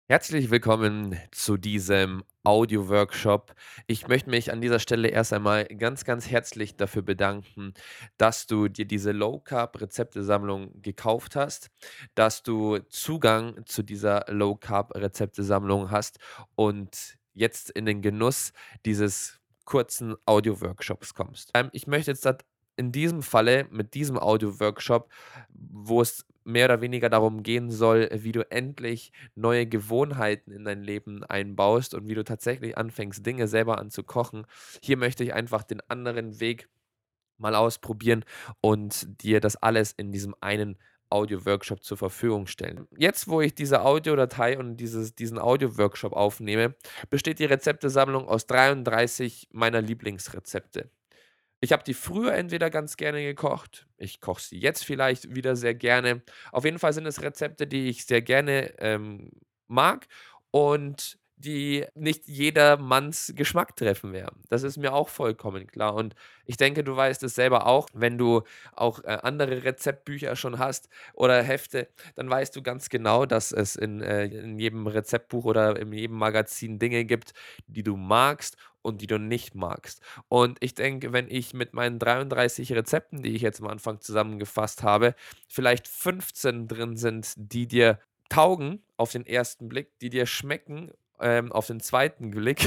Herzlich willkommen zu diesem Audio-Workshop. Ich möchte mich an dieser Stelle erst einmal ganz, ganz herzlich dafür bedanken, dass du dir diese Low-Carb-Rezeptesammlung gekauft hast, dass du Zugang zu dieser Low-Carb-Rezeptesammlung hast und jetzt in den Genuss dieses kurzen Audio-Workshops kommst. Ich möchte jetzt in diesem Falle mit diesem Audio-Workshop, wo es mehr oder weniger darum gehen soll, wie du endlich neue Gewohnheiten in dein Leben einbaust und wie du tatsächlich anfängst, Dinge selber anzukochen. Hier möchte ich einfach den anderen Weg mal ausprobieren und dir das alles in diesem einen Audio-Workshop zur Verfügung stellen. Jetzt, wo ich diese Audiodatei und diesen Audio-Workshop aufnehme, besteht die Rezeptesammlung aus 33 meiner Lieblingsrezepte. Ich habe die früher entweder ganz gerne gekocht, ich koche sie jetzt vielleicht wieder sehr gerne. Auf jeden Fall sind es Rezepte, die ich sehr gerne, mag und die nicht jedermanns Geschmack treffen werden. Das ist mir auch vollkommen klar und ich denke, du weißt es selber auch, wenn du auch, andere Rezeptbücher schon hast oder Hefte, dann weißt du ganz genau, dass es in jedem Rezeptbuch oder in jedem Magazin Dinge gibt, die du magst und die du nicht magst. Und ich denke, wenn ich mit meinen 33 Rezepten, die ich jetzt am Anfang zusammengefasst habe, vielleicht 15 drin sind, die dir taugen auf den ersten Blick, die dir schmecken, auf den zweiten Blick,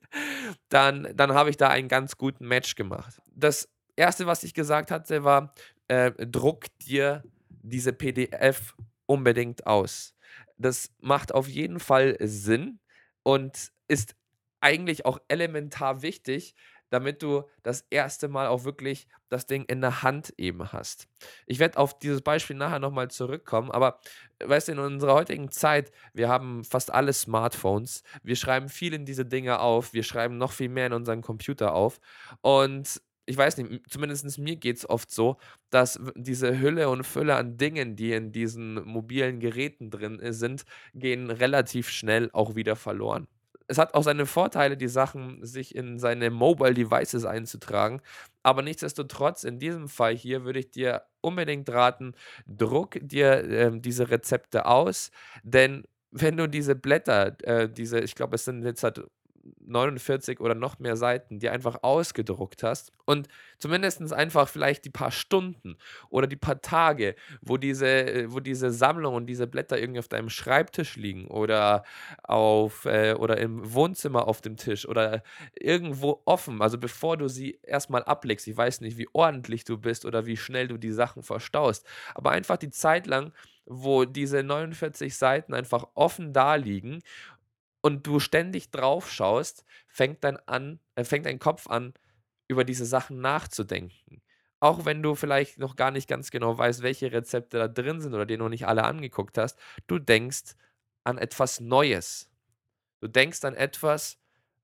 dann habe ich da einen ganz guten Match gemacht. Das erste, was ich gesagt hatte, war, druck dir diese PDF unbedingt aus. Das macht auf jeden Fall Sinn und ist eigentlich auch elementar wichtig, damit du das erste Mal auch wirklich das Ding in der Hand eben hast. Ich werde auf dieses Beispiel nachher noch mal zurückkommen, aber weißt du, in unserer heutigen Zeit, wir haben fast alle Smartphones. Wir schreiben viel in diese Dinge auf. Wir schreiben noch viel mehr in unseren Computer auf. Und ich weiß nicht, zumindest mir geht es oft so, dass diese Hülle und Fülle an Dingen, die in diesen mobilen Geräten drin sind, gehen relativ schnell auch wieder verloren. Es hat auch seine Vorteile, die Sachen sich in seine Mobile Devices einzutragen, aber nichtsdestotrotz in diesem Fall hier würde ich dir unbedingt raten, druck dir, diese Rezepte aus, denn wenn du diese Blätter, ich glaube, es sind jetzt halt 49 oder noch mehr Seiten, die einfach ausgedruckt hast und zumindestens einfach vielleicht die paar Stunden oder die paar Tage, wo diese Sammlung und diese Blätter irgendwie auf deinem Schreibtisch liegen oder im Wohnzimmer auf dem Tisch oder irgendwo offen, also bevor du sie erstmal ablegst. Ich weiß nicht, wie ordentlich du bist oder wie schnell du die Sachen verstaust, aber einfach die Zeit lang, wo diese 49 Seiten einfach offen da liegen und du ständig drauf schaust, fängt dein Kopf an, über diese Sachen nachzudenken. Auch wenn du vielleicht noch gar nicht ganz genau weißt, welche Rezepte da drin sind oder dir noch nicht alle angeguckt hast, du denkst an etwas Neues. Du denkst an etwas,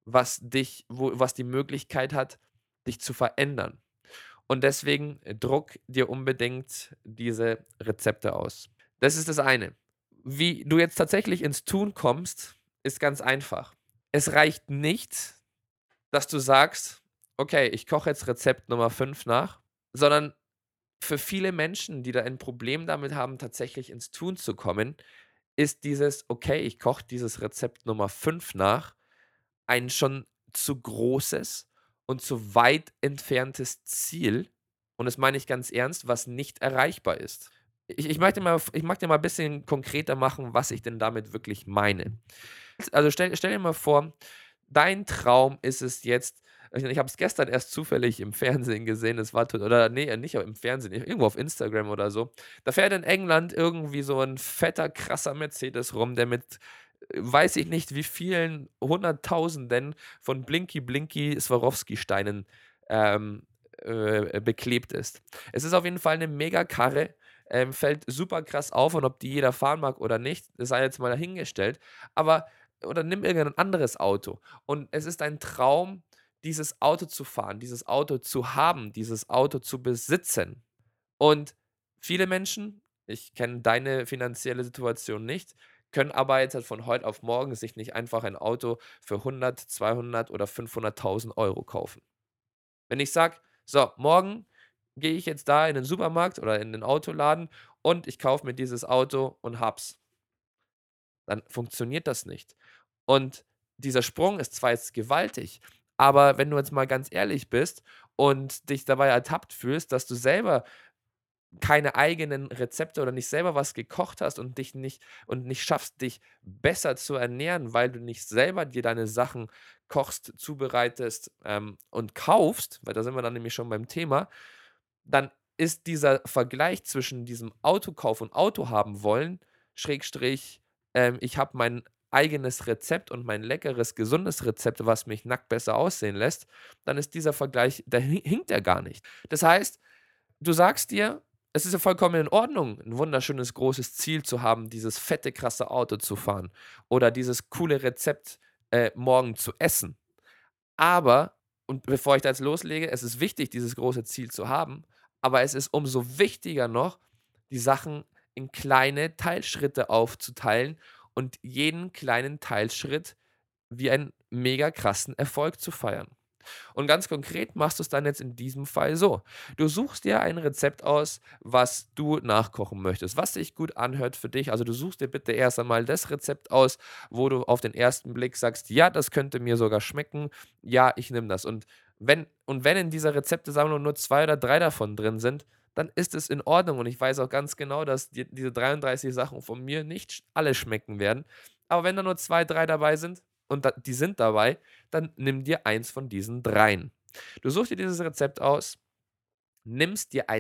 was die Möglichkeit hat, dich zu verändern. Und deswegen druck dir unbedingt diese Rezepte aus. Das ist das eine. Wie du jetzt tatsächlich ins Tun kommst, ist ganz einfach. Es reicht nicht, dass du sagst: „Okay, ich koche jetzt Rezept Nummer 5 nach“, sondern für viele Menschen, die da ein Problem damit haben, tatsächlich ins Tun zu kommen, ist dieses: „Okay, ich koche dieses Rezept Nummer 5 nach“, ein schon zu großes und zu weit entferntes Ziel, und das meine ich ganz ernst, was nicht erreichbar ist. Ich mag dir mal ein bisschen konkreter machen, was ich denn damit wirklich meine. Also, stell dir mal vor, dein Traum ist es jetzt, ich habe es gestern erst zufällig im Fernsehen gesehen, es war oder ne, nicht im Fernsehen, irgendwo auf Instagram oder so. Da fährt in England irgendwie so 'n fetter, krasser Mercedes rum, der mit, weiß ich nicht wie vielen Hunderttausenden von Blinky-Blinky Swarovski-Steinen, ähm, beklebt ist. Es ist auf jeden Fall 'ne Megakarre, fällt super krass auf, und ob die jeder fahren mag oder nicht, das sei jetzt mal dahingestellt. Aber oder nimm irgendein anderes Auto. Und es ist ein Traum, dieses Auto zu fahren, dieses Auto zu haben, dieses Auto zu besitzen. Und viele Menschen, ich kenne deine finanzielle Situation nicht, können aber jetzt halt von heute auf morgen sich nicht einfach ein Auto für 100, 200 oder 500.000 € kaufen. Wenn ich sage: „So, morgen gehe ich jetzt da in den Supermarkt oder in den Autoladen und ich kaufe mir dieses Auto und hab's.“ dann funktioniert das nicht. Und dieser Sprung ist zwar jetzt gewaltig, aber wenn du jetzt mal ganz ehrlich bist und dich dabei ertappt fühlst, dass du selber keine eigenen Rezepte oder nicht selber was gekocht hast und nicht schaffst, dich besser zu ernähren, weil du nicht selber dir deine Sachen kochst, zubereitest, und kaufst, weil da sind wir dann nämlich schon beim Thema, dann ist dieser Vergleich zwischen diesem Autokauf und Auto haben wollen, Schrägstrich, ich habe mein eigenes Rezept und mein leckeres, gesundes Rezept, was mich nackt besser aussehen lässt, dann ist dieser Vergleich, da hinkt er gar nicht. Das heißt, du sagst dir, es ist ja vollkommen in Ordnung, 'n wunderschönes großes Ziel zu haben, dieses fette, krasse Auto zu fahren oder dieses coole Rezept, morgen zu essen. Aber und bevor ich da jetzt loslege, es ist wichtig, dieses große Ziel zu haben, aber es ist umso wichtiger noch, die Sachen in kleine Teilschritte aufzuteilen und jeden kleinen Teilschritt wie einen mega krassen Erfolg zu feiern. Und ganz konkret machst du es dann jetzt in diesem Fall so. Du suchst dir ein Rezept aus, was du nachkochen möchtest, was sich gut anhört für dich. Also, du suchst dir bitte erst einmal das Rezept aus, wo du auf den ersten Blick sagst: „Ja, das könnte mir sogar schmecken. Ja, ich nehme das.“ Und wenn in dieser Rezeptesammlung nur 2 oder 3 davon drin sind, dann ist es in Ordnung und ich weiß auch ganz genau, dass dir diese 33 Sachen von mir nicht alle schmecken werden. Aber wenn da nur 2, 3 dabei sind und die sind dabei, dann nimm dir eins von diesen dreien. Du suchst dir dieses Rezept aus, nimmst dir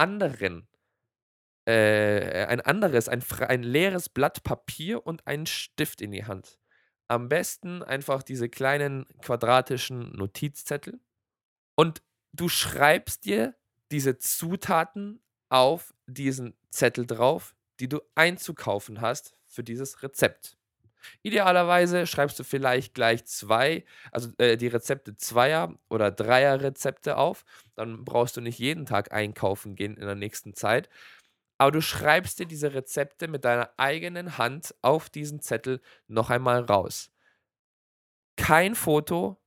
ein anderes, ein leeres Blatt Papier und einen Stift in die Hand. Am besten einfach diese kleinen quadratischen Notizzettel und du schreibst dir diese Zutaten auf diesen Zettel drauf, die du einzukaufen hast für dieses Rezept. Idealerweise schreibst du vielleicht gleich 2, also, die Rezepte Zweier oder Dreier-Rezepte auf. Dann brauchst du nicht jeden Tag einkaufen gehen in der nächsten Zeit. Aber du schreibst dir diese Rezepte mit deiner eigenen Hand auf diesen Zettel noch einmal raus. Kein Foto,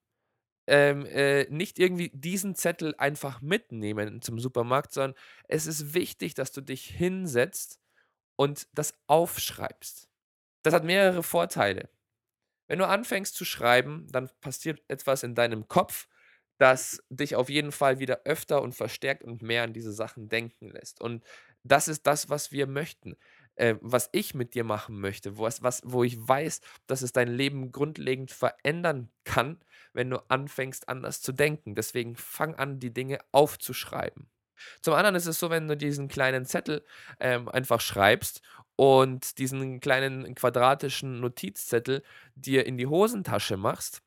nicht irgendwie diesen Zettel einfach mitnehmen zum Supermarkt, sondern es ist wichtig, dass du dich hinsetzt und das aufschreibst. Das hat mehrere Vorteile. Wenn du anfängst zu schreiben, dann passiert etwas in deinem Kopf, das dich auf jeden Fall wieder öfter und verstärkt und mehr an diese Sachen denken lässt. Und das ist das, was wir möchten, was ich mit dir machen möchte, wo ich weiß, dass es dein Leben grundlegend verändern kann, wenn du anfängst, anders zu denken. Deswegen fang an, die Dinge aufzuschreiben. Zum anderen ist es so, wenn du diesen kleinen Zettel, einfach schreibst und diesen kleinen quadratischen Notizzettel dir in die Hosentasche machst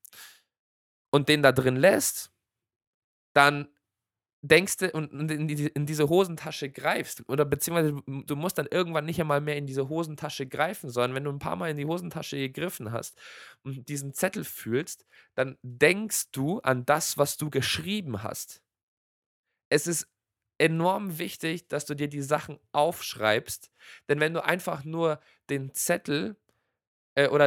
und den da drin lässt, dann denkst du und in diese Hosentasche greifst oder beziehungsweise du musst dann irgendwann nicht einmal mehr in diese Hosentasche greifen, sondern wenn du ein paar Mal in die Hosentasche gegriffen hast und diesen Zettel fühlst, dann denkst du an das, was du geschrieben hast. Es ist enorm wichtig, dass du dir die Sachen aufschreibst, denn wenn du einfach nur den Zettel, oder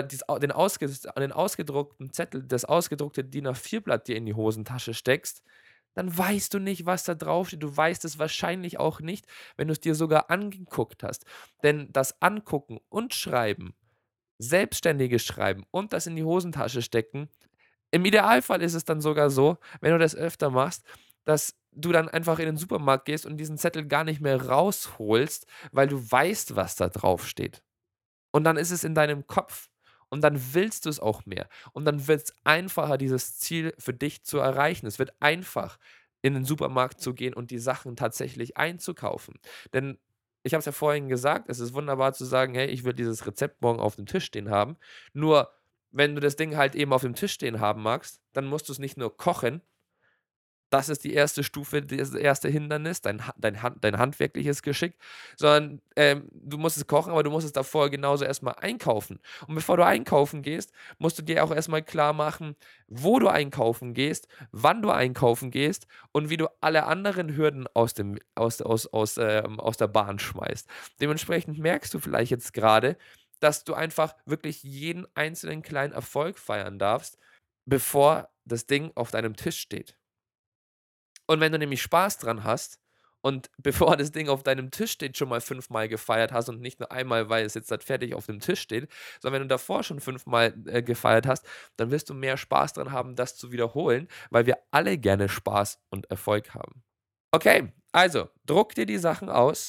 den ausgedruckten Zettel, das ausgedruckte DIN A4-Blatt dir in die Hosentasche steckst, dann weißt du nicht, was da draufsteht. Du weißt es wahrscheinlich auch nicht, wenn du es dir sogar angeguckt hast. Denn das Angucken und Schreiben, selbstständiges Schreiben und das in die Hosentasche stecken, im Idealfall ist es dann sogar so, wenn du das öfter machst, dass du dann einfach in den Supermarkt gehst und diesen Zettel gar nicht mehr rausholst, weil du weißt, was da draufsteht. Und dann ist es in deinem Kopf und dann willst du es auch mehr. Und dann wird es einfacher, dieses Ziel für dich zu erreichen. Es wird einfach, in den Supermarkt zu gehen und die Sachen tatsächlich einzukaufen. Denn ich habe es ja vorhin gesagt, es ist wunderbar zu sagen: „Hey, ich will dieses Rezept morgen auf dem Tisch stehen haben.“ Nur, wenn du das Ding halt eben auf dem Tisch stehen haben magst, dann musst du es nicht nur kochen, das ist die erste Stufe, das erste Hindernis, dein handwerkliches Geschick, sondern, du musst es kochen, aber du musst es davor genauso erst mal einkaufen. Und bevor du einkaufen gehst, musst du dir auch erst mal klarmachen, wo du einkaufen gehst, wann du einkaufen gehst und wie du alle anderen Hürden aus der Bahn schmeißt. Dementsprechend merkst du vielleicht jetzt grade, dass du einfach wirklich jeden einzelnen kleinen Erfolg feiern darfst, bevor das Ding auf deinem Tisch steht. Und wenn du nämlich Spaß dran hast und bevor das Ding auf deinem Tisch steht, schon mal fünfmal gefeiert hast und nicht nur einmal, weil es jetzt halt fertig auf dem Tisch steht, sondern wenn du davor schon fünfmal, gefeiert hast, dann wirst du mehr Spaß dran haben, das zu wiederholen, weil wir alle gerne Spaß und Erfolg haben. Okay, also druck dir die Sachen aus,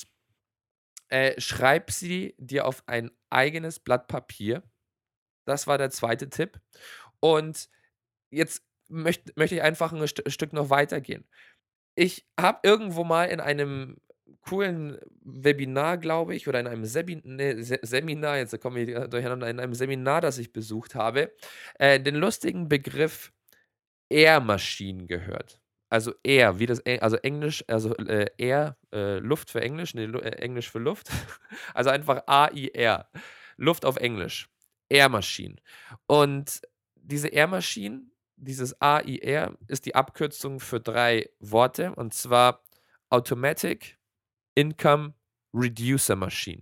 schreib sie dir auf ein eigenes Blatt Papier. Das war der zweite Tipp. Und jetzt möchte ich einfach ein Stück noch weitergehen. Ich habe irgendwo mal in einem coolen Webinar, glaube ich, oder in einem Seminar, jetzt komme ich, durcheinander, in einem Seminar, das ich besucht habe, den lustigen Begriff Air Machine gehört. Also Air, wie das also Englisch, also, Air, Luft für Englisch, ne, Englisch für Luft. Also einfach AIR, Luft auf Englisch, Air Machine. Und diese Air Machine, dieses AIR ist die Abkürzung für 3 Worte, und zwar Automatic Income Reducer Machine.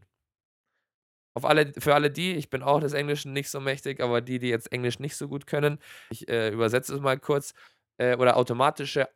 Für alle die, ich bin auch des Englischen nicht so mächtig, aber die jetzt Englisch nicht so gut können, ich, übersetze es mal kurz, oder automatische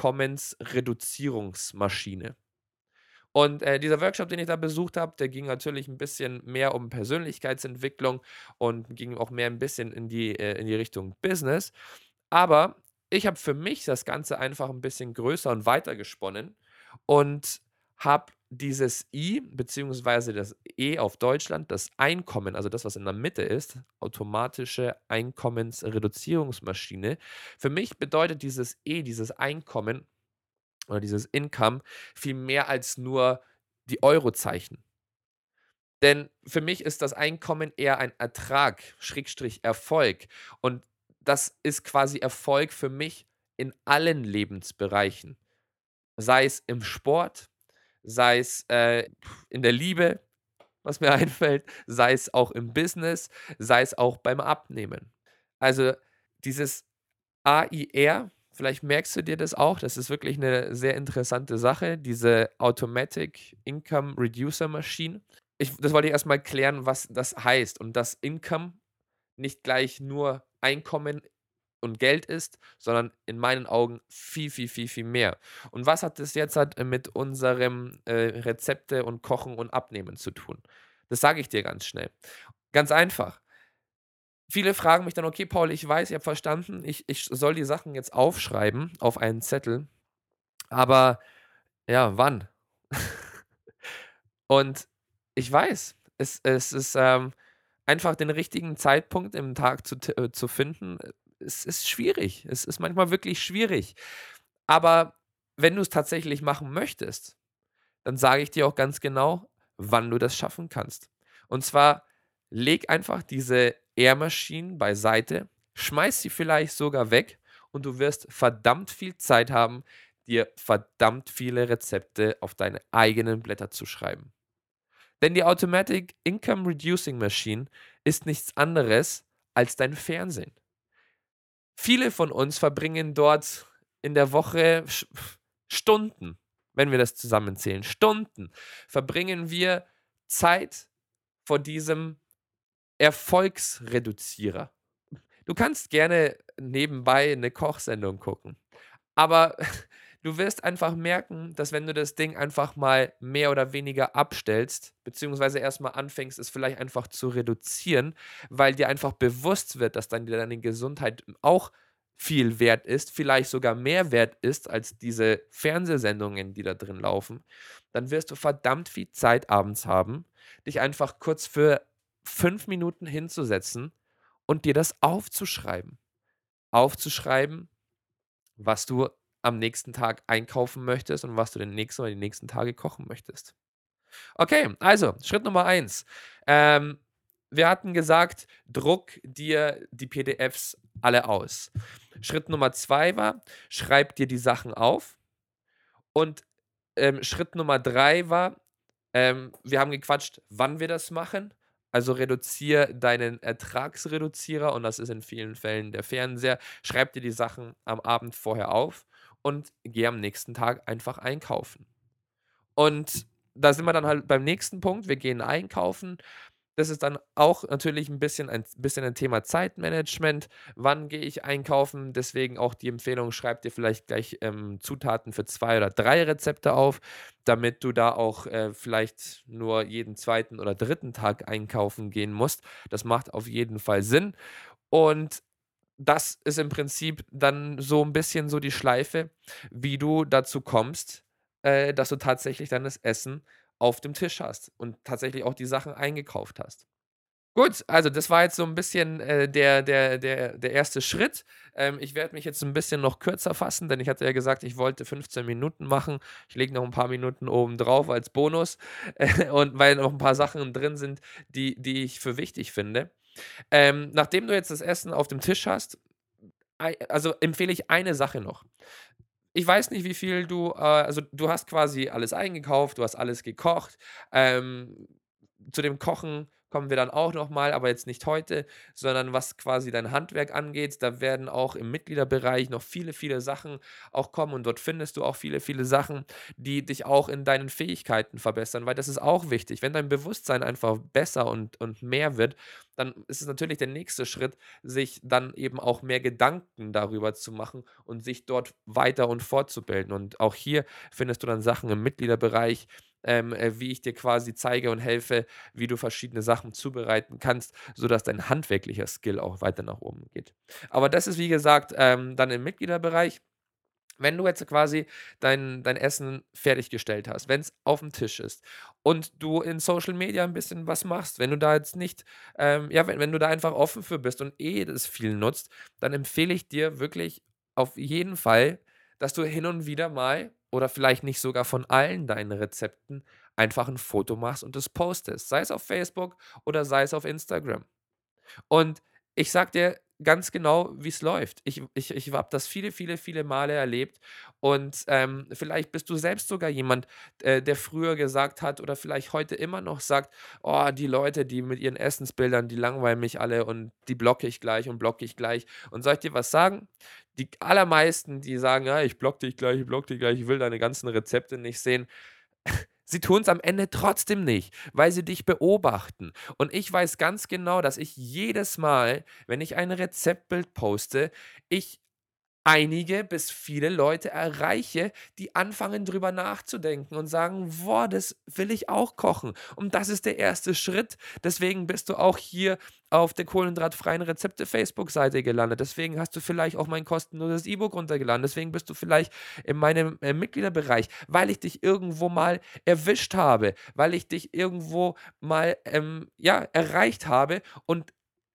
Einkommensreduzierungsmaschine. Und, dieser Workshop, den ich da besucht habe, der ging natürlich ein bisschen mehr um Persönlichkeitsentwicklung und ging auch mehr ein bisschen in die Richtung Business. Aber ich habe für mich das Ganze einfach ein bisschen größer und weiter gesponnen und habe dieses I beziehungsweise das E auf Deutschland, das Einkommen, also das, was in der Mitte ist, automatische Einkommensreduzierungsmaschine. Für mich bedeutet dieses E, dieses Einkommen oder dieses Income viel mehr als nur die Eurozeichen. Denn für mich ist das Einkommen eher ein Ertrag, Schrägstrich Erfolg. Und das ist quasi Erfolg für mich in allen Lebensbereichen. Sei es im Sport, sei es, in der Liebe, was mir einfällt, sei es auch im Business, sei es auch beim Abnehmen. Also, dieses AIR, vielleicht merkst du dir das auch, das ist wirklich eine sehr interessante Sache, diese Automatic Income Reducer Machine. Das wollte ich erst mal klären, was das heißt und dass Income nicht gleich nur Einkommen und Geld ist, sondern in meinen Augen viel, viel, viel, viel mehr. Und was hat das jetzt halt mit unserem, Rezepte und Kochen und Abnehmen zu tun? Das sage ich dir ganz schnell. Ganz einfach. Viele fragen mich dann: „Okay, Paul, ich weiß, ich habe verstanden, ich soll die Sachen jetzt aufschreiben auf einen Zettel, aber ja, wann?“ Und ich weiß, es ist, einfach den richtigen Zeitpunkt im Tag zu finden, es ist schwierig. Es ist manchmal wirklich schwierig. Aber wenn du es tatsächlich machen möchtest, dann sage ich dir auch ganz genau, wann du das schaffen kannst. Und zwar leg einfach diese Air-Maschinen beiseite, schmeiß sie vielleicht sogar weg und du wirst verdammt viel Zeit haben, dir verdammt viele Rezepte auf deine eigenen Blätter zu schreiben. Denn die Automatic Income Reducing Machine ist nichts anderes als dein Fernsehen. Viele von uns verbringen dort in der Woche Stunden, wenn wir das zusammenzählen, Stunden verbringen wir Zeit vor diesem Erfolgsreduzierer. Du kannst gerne nebenbei 'ne Kochsendung gucken, aber du wirst einfach merken, dass wenn du das Ding einfach mal mehr oder weniger abstellst, beziehungsweise erst mal anfängst, es vielleicht einfach zu reduzieren, weil dir einfach bewusst wird, dass deine Gesundheit auch viel wert ist, vielleicht sogar mehr wert ist als diese Fernsehsendungen, die da drin laufen, dann wirst du verdammt viel Zeit abends haben, dich einfach kurz für 5 Minuten hinzusetzen und dir das aufzuschreiben. Aufzuschreiben, was du am nächsten Tag einkaufen möchtest und was du den nächsten oder die nächsten Tage kochen möchtest. Okay, also Schritt Nummer eins. Ähm, Wir hatten gesagt, druck dir die PDFs alle aus. Schritt Nummer 2 war, schreib dir die Sachen auf. Und, Schritt Nummer 3 war, wir haben gequatscht, wann wir das machen. Also, reduziere deinen Ertragsreduzierer und das ist in vielen Fällen der Fernseher. Schreib dir die Sachen am Abend vorher auf und geh am nächsten Tag einfach einkaufen. Und da sind wir dann halt beim nächsten Punkt. Wir gehen einkaufen. Das ist dann auch natürlich ein Thema Zeitmanagement. Wann gehe ich einkaufen? Deswegen auch die Empfehlung, schreib dir vielleicht gleich, Zutaten für 2 oder 3 Rezepte auf, damit du da auch, vielleicht nur jeden zweiten oder dritten Tag einkaufen gehen musst. Das macht auf jeden Fall Sinn. Und das ist im Prinzip dann so ein bisschen so die Schleife, wie du dazu kommst, dass du tatsächlich dann das Essen auf dem Tisch hast und tatsächlich auch die Sachen eingekauft hast. Gut, also das war jetzt so ein bisschen, der erste Schritt. Ich werde mich jetzt ein bisschen noch kürzer fassen, denn ich hatte ja gesagt, ich wollte 15 Minuten machen. Ich lege noch ein paar Minuten oben drauf als Bonus, und weil noch ein paar Sachen drin sind, die ich für wichtig finde. Nachdem du jetzt das Essen auf dem Tisch hast, also empfehle ich eine Sache noch. Ich weiß nicht, wie viel also du hast quasi alles eingekauft, du hast alles gekocht. Ähm, Zu dem Kochen kommen wir dann auch noch mal, aber jetzt nicht heute, sondern was quasi dein Handwerk angeht, da werden auch im Mitgliederbereich noch viele, viele Sachen auch kommen und dort findest du auch viele, viele Sachen, die dich auch in deinen Fähigkeiten verbessern, weil das ist auch wichtig. Wenn dein Bewusstsein einfach besser und mehr wird, dann ist es natürlich der nächste Schritt, sich dann eben auch mehr Gedanken darüber zu machen und sich dort weiter und fortzubilden. Und auch hier findest du dann Sachen im Mitgliederbereich, wie ich dir quasi zeige und helfe, wie du verschiedene Sachen zubereiten kannst, sodass dein handwerklicher Skill auch weiter nach oben geht. Aber das ist, wie gesagt, dann im Mitgliederbereich. Wenn du jetzt quasi dein Essen fertiggestellt hast, wenn es auf dem Tisch ist und du in Social Media ein bisschen was machst, wenn du da jetzt nicht ja, wenn du da einfach offen für bist und das viel nutzt, dann empfehle ich dir wirklich auf jeden Fall, dass du hin und wieder mal oder vielleicht nicht sogar von allen deinen Rezepten einfach ein Foto machst und das postest, sei es auf Facebook oder sei es auf Instagram. Und ich sage dir ganz genau, wie es läuft. Ich habe das viele, viele, viele Male erlebt und, vielleicht bist du selbst sogar jemand, der früher gesagt hat oder vielleicht heute immer noch sagt: „Oh, die Leute, die mit ihren Essensbildern, die langweilen mich alle und die blocke ich gleich und blocke ich gleich.“ Und soll ich dir was sagen? Die allermeisten, die sagen: „Ja, ich blocke dich gleich, ich blocke dich gleich, ich will deine ganzen Rezepte nicht sehen.“ Sie tun es am Ende trotzdem nicht, weil sie dich beobachten. Und ich weiß ganz genau, dass ich jedes Mal, wenn ich ein Rezeptbild poste, ich einige bis viele Leute erreiche, die anfangen, drüber nachzudenken und sagen: „Boah, das will ich auch kochen.“ Und das ist der erste Schritt. Deswegen bist du auch hier auf der kohlenhydratfreien Rezepte Facebook-Seite gelandet. Deswegen hast du vielleicht auch mein kostenloses E-Book runtergeladen. Deswegen bist du vielleicht in meinem, Mitgliederbereich, weil ich dich irgendwo mal erwischt habe, weil ich dich irgendwo mal, ja, erreicht habe und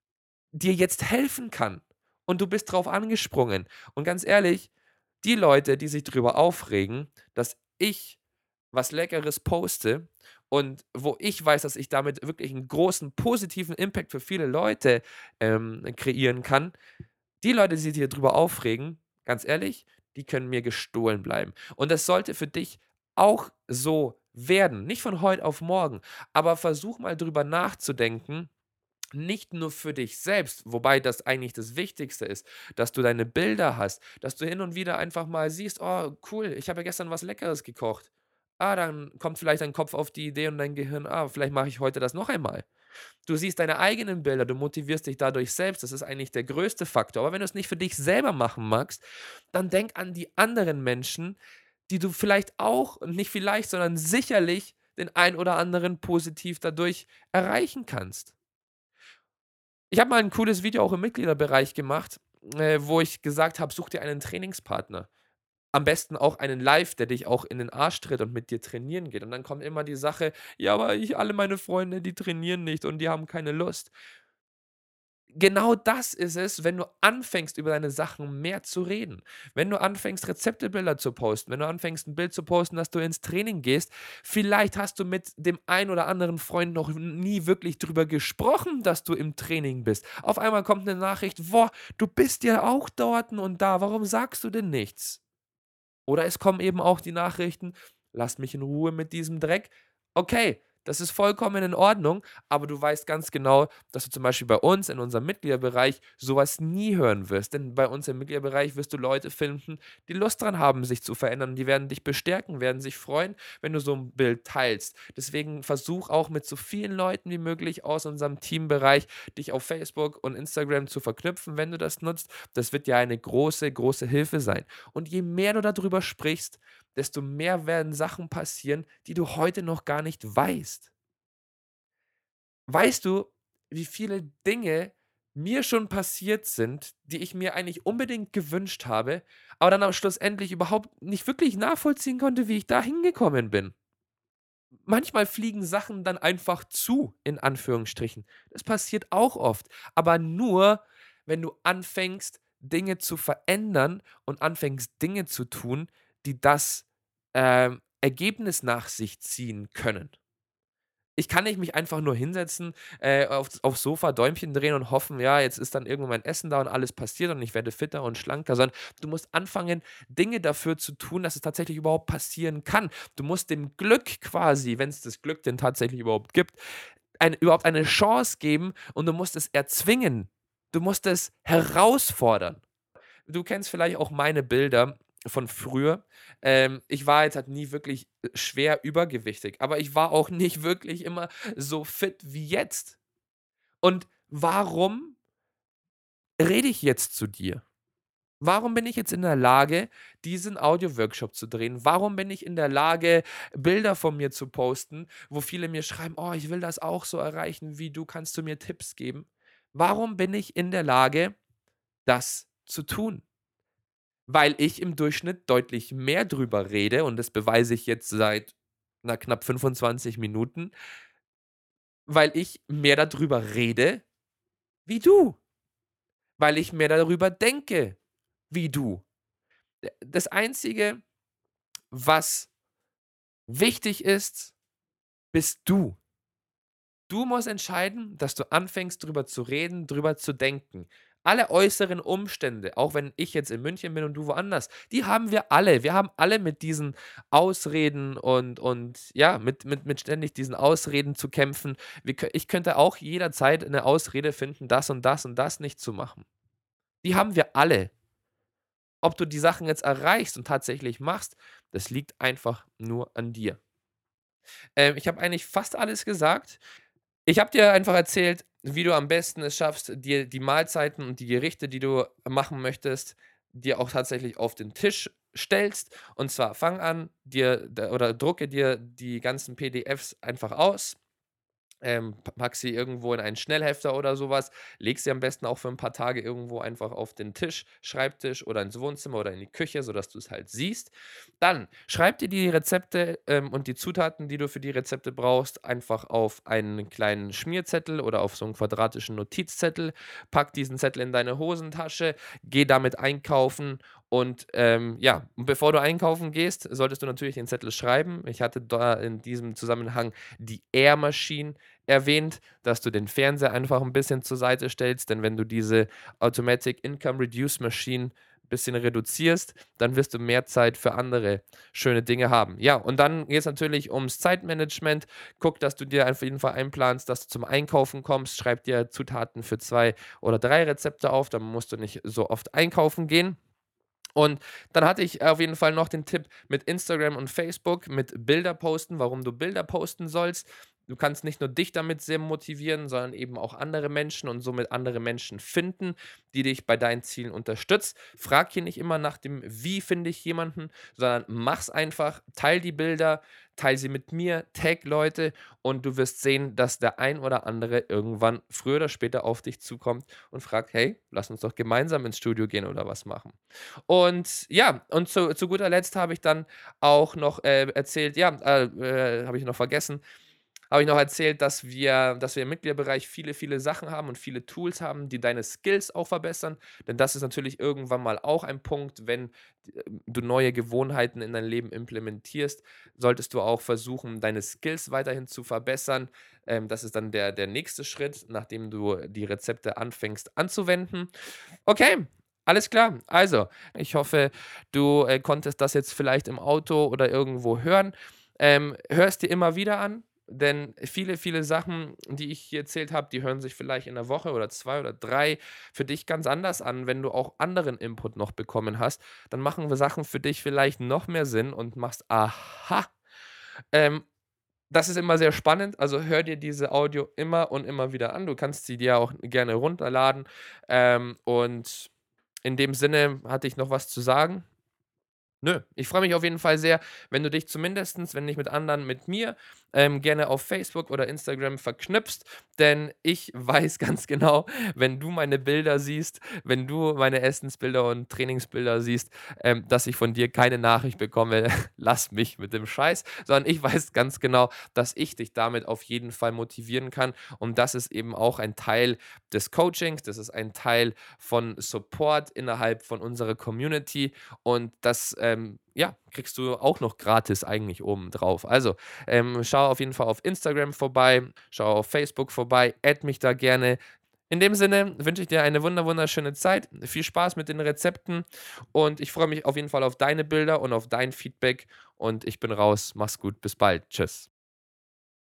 dir jetzt helfen kann und du bist drauf angesprungen. Und ganz ehrlich, die Leute, die sich drüber aufregen, dass ich was Leckeres poste und wo ich weiß, dass ich damit wirklich einen großen positiven Impact für viele Leute, kreieren kann, die Leute, die sich hier drüber aufregen, ganz ehrlich, die können mir gestohlen bleiben. Und das sollte für dich auch so werden, nicht von heute auf morgen, aber versuch mal drüber nachzudenken, nicht nur für dich selbst, wobei das eigentlich das Wichtigste ist, dass du deine Bilder hast, dass du hin und wieder einfach mal siehst: „Oh, cool, ich habe ja gestern was Leckeres gekocht.“ Dann kommt vielleicht dein Kopf auf die Idee und dein Gehirn: vielleicht mache ich heute das noch einmal.“ Du siehst deine eigenen Bilder, du motivierst dich dadurch selbst. Das ist eigentlich der größte Faktor. Aber wenn du es nicht für dich selber machen magst, dann denk an die anderen Menschen, die du vielleicht auch nicht vielleicht, sondern sicherlich den ein oder anderen positiv dadurch erreichen kannst. Ich habe mal 'n cooles Video auch im Mitgliederbereich gemacht, wo ich gesagt habe: „Such dir einen Trainingspartner.“ Am besten auch einen live, der dich auch in den Arsch tritt und mit dir trainieren geht. Und dann kommt immer die Sache: „Ja, aber alle meine Freunde, die trainieren nicht und die haben keine Lust.“ Genau das ist es, wenn du anfängst, über deine Sachen mehr zu reden. Wenn du anfängst, Rezeptebilder zu posten, wenn du anfängst, ein Bild zu posten, dass du ins Training gehst. Vielleicht hast du mit dem einen oder anderen Freund noch nie wirklich drüber gesprochen, dass du im Training bist. Auf einmal kommt eine Nachricht: „Boah, du bist ja auch dorten und da, warum sagst du denn nichts?“ Oder es kommen eben auch die Nachrichten: „Lass mich in Ruhe mit diesem Dreck.“ Okay, Das ist vollkommen in Ordnung, aber du weißt ganz genau, dass du zum Beispiel bei uns in unserem Mitgliederbereich sowas nie hören wirst. Denn bei uns im Mitgliederbereich wirst du Leute finden, die Lust dran haben, sich zu verändern. Die werden dich bestärken, werden sich freuen, wenn du so ein Bild teilst. Deswegen versuch auch mit so vielen Leuten wie möglich aus unserem Teambereich dich auf Facebook und Instagram zu verknüpfen, wenn du das nutzt. Das wird ja eine große, große Hilfe sein. Und je mehr du darüber sprichst, desto mehr werden Sachen passieren, die du heute noch gar nicht weißt. Weißt du, wie viele Dinge mir schon passiert sind, die ich mir eigentlich unbedingt gewünscht habe, aber dann am schlussendlich überhaupt nicht wirklich nachvollziehen konnte, wie ich da hingekommen bin? Manchmal fliegen Sachen dann einfach zu, in Anführungsstrichen. Das passiert auch oft, aber nur, wenn du anfängst, Dinge zu verändern und anfängst, Dinge zu tun, die das, Ergebnis nach sich ziehen können. Ich kann nicht mich einfach nur hinsetzen, aufs Sofa, Däumchen drehen und hoffen, ja, jetzt ist dann irgendwann mein Essen da und alles passiert und ich werde fitter und schlanker, sondern du musst anfangen, Dinge dafür zu tun, dass es tatsächlich überhaupt passieren kann. Du musst dem Glück quasi, wenn es das Glück denn tatsächlich überhaupt gibt, überhaupt eine Chance geben und du musst es erzwingen. Du musst es herausfordern. Du kennst vielleicht auch meine Bilder von früher. Ich war jetzt halt nie wirklich schwer übergewichtig, aber ich war auch nicht wirklich immer so fit wie jetzt. Und warum rede ich jetzt zu dir? Warum bin ich jetzt in der Lage, diesen Audio-Workshop zu drehen? Warum bin ich in der Lage, Bilder von mir zu posten, wo viele mir schreiben: „Oh, ich will das auch so erreichen wie du. Kannst du mir Tipps geben?“ Warum bin ich in der Lage, das zu tun? Weil ich im Durchschnitt deutlich mehr drüber rede und das beweise ich jetzt seit, na, knapp 25 Minuten, weil ich mehr darüber rede wie du, weil ich mehr darüber denke wie du. Das Einzige, was wichtig ist, bist du. Du musst entscheiden, dass du anfängst, drüber zu reden, drüber zu denken. Alle äußeren Umstände, auch wenn ich jetzt in München bin und du woanders, die haben wir alle. Wir haben alle mit diesen Ausreden und ja, mit ständig diesen Ausreden zu kämpfen. Ich könnte auch jederzeit eine Ausrede finden, das und das nicht zu machen. Die haben wir alle. Ob du die Sachen jetzt erreichst und tatsächlich machst, das liegt einfach nur an dir. Ich habe eigentlich fast alles gesagt. Ich habe dir einfach erzählt, wie du am besten es schaffst, dir die Mahlzeiten und die Gerichte, die du machen möchtest, dir auch tatsächlich auf den Tisch stellst. Und zwar fang an, dir oder drucke dir die ganzen PDFs einfach aus, pack sie irgendwo in einen Schnellhefter oder sowas, leg sie am besten auch für ein paar Tage irgendwo einfach auf den Tisch, Schreibtisch oder ins Wohnzimmer oder in die Küche, sodass du es halt siehst. Dann schreib dir die Rezepte, und die Zutaten, die du für die Rezepte brauchst, einfach auf einen kleinen Schmierzettel oder auf so einen quadratischen Notizzettel. Pack diesen Zettel in deine Hosentasche, geh damit einkaufen und, ja, und bevor du einkaufen gehst, solltest du natürlich den Zettel schreiben. Ich hatte da in diesem Zusammenhang die Air Machine erwähnt, dass du den Fernseher einfach ein bisschen zur Seite stellst, denn wenn du diese Automatic Income Reduce Machine ein bisschen reduzierst, dann wirst du mehr Zeit für andere schöne Dinge haben. Ja, und dann geht es natürlich ums Zeitmanagement. Guck, dass du dir auf jeden Fall einplanst, dass du zum Einkaufen kommst. Schreib dir Zutaten für 2 oder 3 Rezepte auf, dann musst du nicht so oft einkaufen gehen. Und dann hatte ich auf jeden Fall noch den Tipp mit Instagram und Facebook, mit Bilder posten, warum du Bilder posten sollst. Du kannst nicht nur dich damit sehr motivieren, sondern eben auch andere Menschen und somit andere Menschen finden, die dich bei deinen Zielen unterstützt. Frag hier nicht immer nach dem „Wie finde ich jemanden“, sondern mach's einfach, teil die Bilder, teil sie mit mir, tag Leute und du wirst sehen, dass der ein oder andere irgendwann früher oder später auf dich zukommt und fragt: „Hey, lass uns doch gemeinsam ins Studio gehen oder was machen.“ Und ja, und zu guter Letzt habe ich dann auch noch, erzählt ja, habe ich noch vergessen, habe ich noch erzählt, dass wir im Mitgliederbereich viele, viele Sachen haben und viele Tools haben, die deine Skills auch verbessern. Denn das ist natürlich irgendwann mal auch ein Punkt, wenn du neue Gewohnheiten in dein Leben implementierst, solltest du auch versuchen, deine Skills weiterhin zu verbessern. Das ist dann der nächste Schritt, nachdem du die Rezepte anfängst anzuwenden. Okay, alles klar. Also, ich hoffe, du, konntest das jetzt vielleicht im Auto oder irgendwo hören. Hör dir immer wieder an. denn viele, viele Sachen, die ich hier erzählt habe, die hören sich vielleicht in 'ner Woche oder 2 oder 3 für dich ganz anders an. Wenn du auch anderen Input noch bekommen hast, dann machen wir Sachen für dich vielleicht noch mehr Sinn und machst: „Aha." Ähm, Das ist immer sehr spannend, also hör dir diese Audio immer und immer wieder an. Du kannst sie dir auch gerne runterladen, und in dem Sinne hatte ich noch was zu sagen? Nö, ich freue mich auf jeden Fall sehr, wenn du dich zumindestens, wenn nicht mit anderen, mit mir, gerne auf Facebook oder Instagram verknüpfst, denn ich weiß ganz genau, wenn du meine Bilder siehst, wenn du meine Essensbilder und Trainingsbilder siehst, dass ich von dir keine Nachricht bekomme: „Lass mich mit dem Scheiß", sondern ich weiß ganz genau, dass ich dich damit auf jeden Fall motivieren kann und das ist eben auch ein Teil des Coachings, das ist ein Teil von Support innerhalb von unserer Community und das, ja, kriegst du auch noch gratis eigentlich obendrauf. Also, schau auf jeden Fall auf Instagram vorbei, schau auf Facebook vorbei, add mich da gerne. In dem Sinne wünsche ich dir eine wunderschöne Zeit. Viel Spaß mit den Rezepten und ich freue mich auf jeden Fall auf deine Bilder und auf dein Feedback und ich bin raus. Mach's gut, bis bald. Tschüss.